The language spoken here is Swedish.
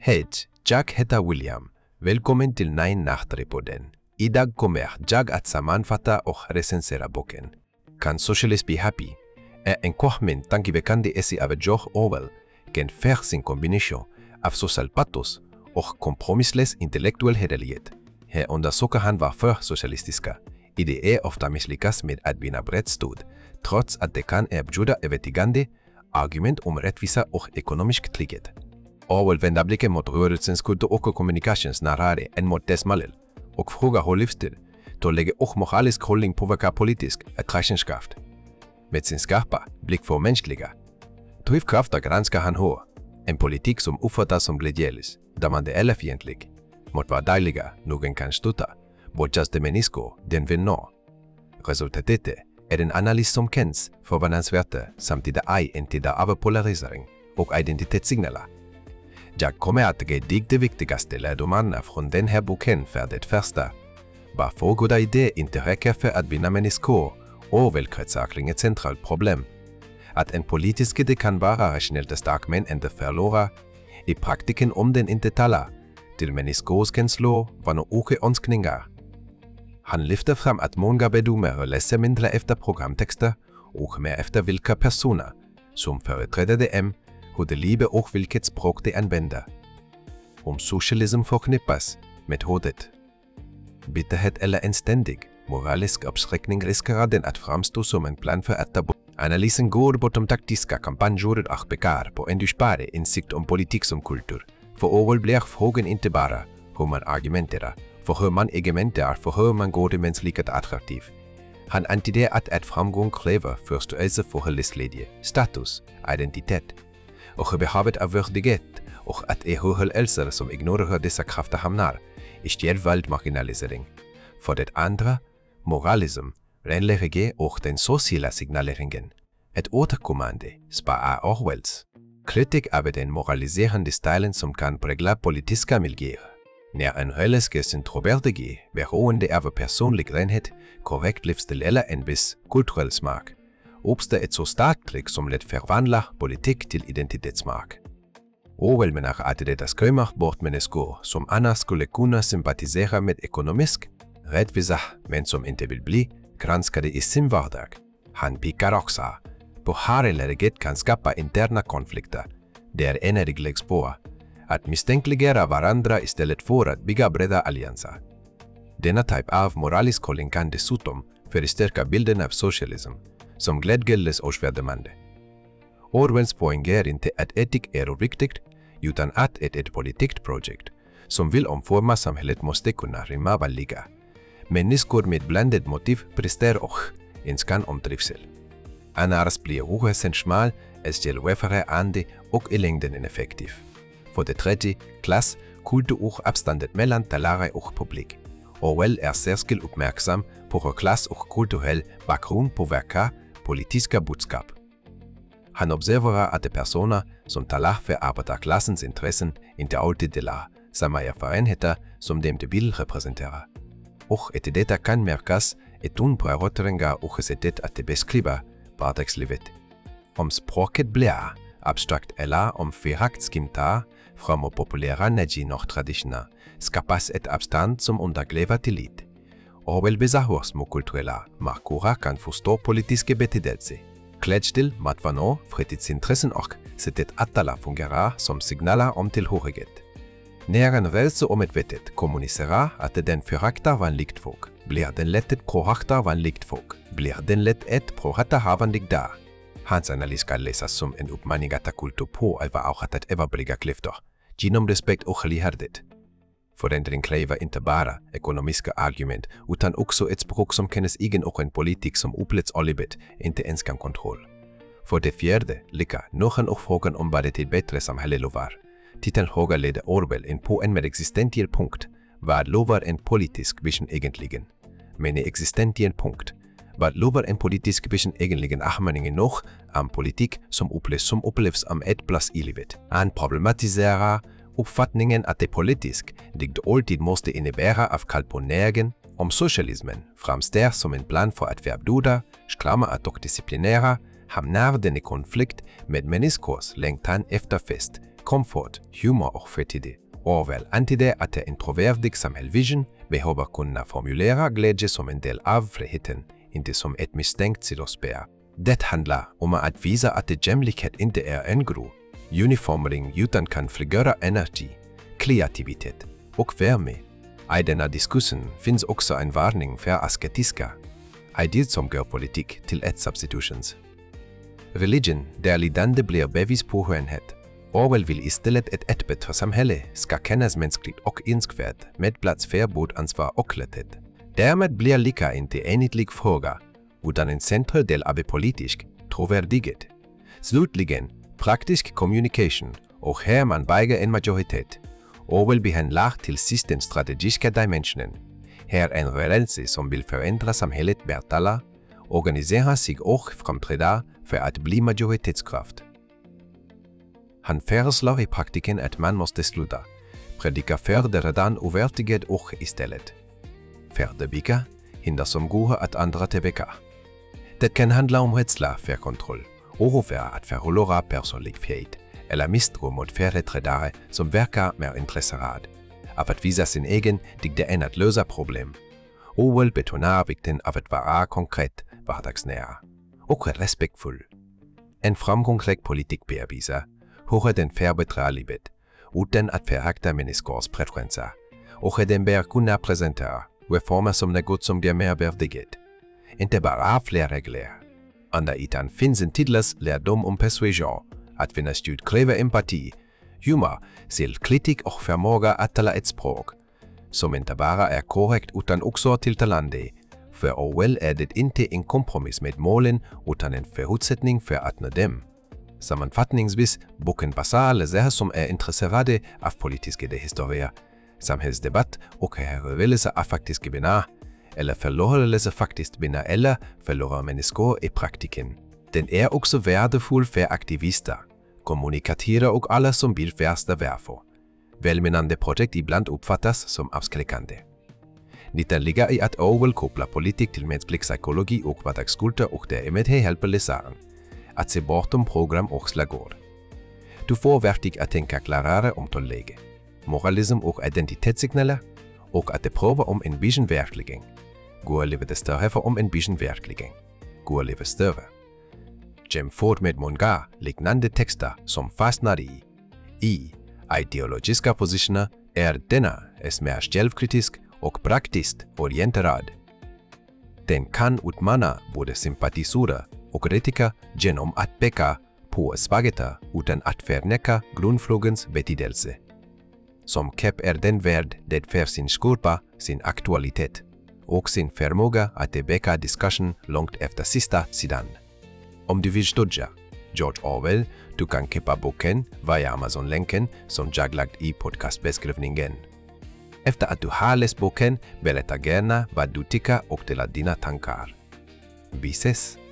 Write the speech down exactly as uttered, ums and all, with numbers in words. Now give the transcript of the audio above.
Hej, jag heter William. Välkommen till Nine Nachtrepoden. Idag kommer jag att sammanfatta och recensera boken. Can Socialists Be Happy? Är en kommande tankeväckande essay av George Orwell, en färsin kombination av social patos och kompromisslös intellektuell hederlighet. Här undersöker han varför socialistiska idéer ofta misslyckas med att vinna brett stöd, trots att det kan erbjuda övertygande argument om rättvisa och ekonomisk trygghet. Orwell vänder blicken mot rörelsens kultur och kommunikation snarare än mot dess malel, och frågar hur livsstil, tålige och moralisk hållning påverkar politisk attraktionskraft. Med sin skarpa blick för mänskliga drivkrafter granskar han hur en politik som uppfattas som glädjelös, där man är fientlig, mot vad dejliga någon kan stötta, bortast det människor den vill nå. Resultatet är en analys som känns förvånansvärt samtidigt ej en tid av polarisering och identitetssignaler. Jag kommer att ge dig de viktigaste lärdomarna från den här boken för det första. Varför goda idéer inte räcker för att vinna människor och välkretsar kring ett centralt problem. Att en politisk idé kan vara rationellt stark men inte förlora. I praktiken om den inte talar till människors känslor var nog och önskningar. Han lyfter fram att många bedömare läser mindre efter programtexter och mer efter vilka personer som företräder dem, hur de lever och vilket språk de använder. Om socialism förknippas med hotet, bitterhet eller en ständig moralisk uppsträckning riskerar den att framstå som en plan för att ta bort. Analysen går bortom taktiska kampanjer och pekar på en djupare insikt om politik som kultur. För Orwell blir frågan inte bara hur man argumenterar, för hur man argumenterar, för hur man går det mänskligt attraktiv. Han antyder att ett framgång kräver förståelse för livsglädje, status, identitet och behovet av värdighet, och att erhörelser som ignorerar dessa krafter hamnar i självvald marginalisering. För det andra, moralism, renläge och den sociala signaleringen. Ett återkommande spår Orwells kritik av den moraliserande stilen som kan prägla politiska miljöer. När en religiös sin trovärdige beroende av personlig renhet, korrekt livsstil eller en viss kulturell smak, uppstår ett så starkt tryck som lätt förvandlar politik till identitetsmark. Orwell menar att detta skrämmer bort människor som annars skulle kunna sympatisera med ekonomisk rättvisa men som inte vill bli granskade i sin vardag. Han pekar också på hur läget kan skapa interna konflikter, där energi läggs på att misstänkliggöra varandra istället för att bygga breda allianser. Denna typ av moralisk hållning kan dessutom förstärka bilden av socialism som glädjelös och svärdemande. Orwells poäng är inte att etik är viktigt, utan att ett, ett politiskt projekt som vill omforma samhället måste kunna rymma vanliga människor med blandat motiv, prester och önskan om trivsel. Annars blir rörelsen smal, självrefererande och i längden ineffektiv. För det tredje, klass, kultur och avståndet mellan talare och publik. Orwell är särskilt uppmärksam på hur klass och kulturell bakgrund påverkar politiska budskap. Han observerar att de personer som talar för arbetarklassens intressen inte alltid delar samma erfarenheter som dem de vill representera. Och att detta kan märkas i tonbröteringar och sättet att beskriva vardagslivet. Om språket blir abstrakt eller om förakt skimtar fram populära traditioner, skapas ett avstånd som undergräver tillit. Orwell visar hur små kulturella markörer kan förstå politiska betydelse. Klädstil, matvanor, fritidsintressen och sättet att tala fungerar som signaler om tillhörighet. När en rörelse omedvetet kommunicerar att den föraktar vanligt folk, blir den lätt ett proaktar vanligt folk, blir den lätt ett proaktar havandig där. Hans analys kan läsas som en uppmaning att ta kultur på allvar och att överbrygga klyftor, genom respekt och lyhördhet. Förändring kräver inte bara ekonomiska argument, utan också ett språk som känns egen och en politik som upplevs av livet inte ens kan kontroll. För det fjärde, lika någon och frågan om vad det bättre samhälle lovar. Titeln fråga leder Orwell in på en med existentiell punkt. Vad lovar en politisk vision egentligen? Men i existentiell punkt. Vad lovar en politisk vision egentligen ahmaningen nog om politik som upplevs som upplevs om ett plats i livet? Han problematiserar uppfattningen att det politisk det alltid måste innebära av kalponeringen om socialismen framstår som en plan för att förbjuda, skrämma och disciplinera hamnar den i konflikt med människors längtan efter fest, comfort, humor och fritid. Orwell antydde att en trovärdig samhällsvision behöver kunna formulera glädje som en del av friheten, inte som ett misstänkt sidospår. Det handlar om att visa att jämlikhet inte är en grov uniformering utan kan frigöra energi, kreativitet och värme. I denna diskussion finns också en varning för asketiska idéer som gör politik till ett substitutions. Religion, där lidande blir bevis på skönhet. Orwell vill istället ett ett bättre samhälle ska kännas mänskligt och önskvärt med plats för både ansvar och lätthet. Därmed blir lika inte en enhetlig fråga, utan en central del av politisk trovärdighet. Slutligen, praktisk communication och här man bygger en majoritet. Orwell behandlar till sist den strategiska dimensionen. Här en rörelse som vill förändra samhället Bertala, organisera sig och framträda för att bli majoritetskraft. Han föreslår i praktiken att man måste sluta predika för det redan övertygade och istället förebygga hinder som går att andra tillbaka. Det kan handla om rädsla för kontroll, oro för att förlora personlighet eller misstro mot företrädare som verkar mer intresserad av att visa sin egen dygd än att lösa problem. Orwell betonar vikten av att vara konkret, vardagsnära och respektfull. En framgångsrik politik bevisar hur den förbättrar livet utan att förakta människors preferenser och den bör kunna presentera reformer som något som ger mer värdighet. Inte bara fler regler. Under ytan finns en tidlös lärdom om persuasion, att finna stöd kräver empati, humor, självkritik och förmåga att tala ett språk som inte bara är korrekt utan också tilltalande. För Orwell är det inte en kompromiss med målen utan en förutsättning för att nå dem. Sammanfattningsvis, boken passar läsare som är intresserade av politiska historier, samhällsdebatt och överlevelse av faktiska vinnar, eller förlorelse faktiskt vinnar eller förlorar människor i praktiken. Den är också värdefull för aktivister, kommunikatörer och alla som vill värsta varför. Välmenande projekt ibland uppfattas som avskräckande. Nyttan ligger i att Orwell kopplar politik till mänsklig psykologi och vardagskultur och därmed hjälper läsaren att se bortom program och slagord. Du får verktyg att tänka klarare om tonläge, moralism och identitetssignaler och att det prövar om en vision verkligen går att leva större för om en vision verkligen går att leva större. Jämfört med många liknande texter som fastnar i, i ideologiska positioner är denna mer självkritisk och praktiskt orienterad. Den kan utmana både sympatisörer och kritiker genom att peka på svagheter utan att förneka grundfrågans betydelse. Som kepp är den värd det för sin skorpa, sin aktualitet och sin förmåga att väcka diskussion långt efter sista sidan. Om du vill stödja George Orwell, du kan köpa boken via Amazon-länken som jag lagt i podcastbeskrivningen. Efter att du har läst boken, berätta gärna vad du tycker och dela dina tankar. Vi ses!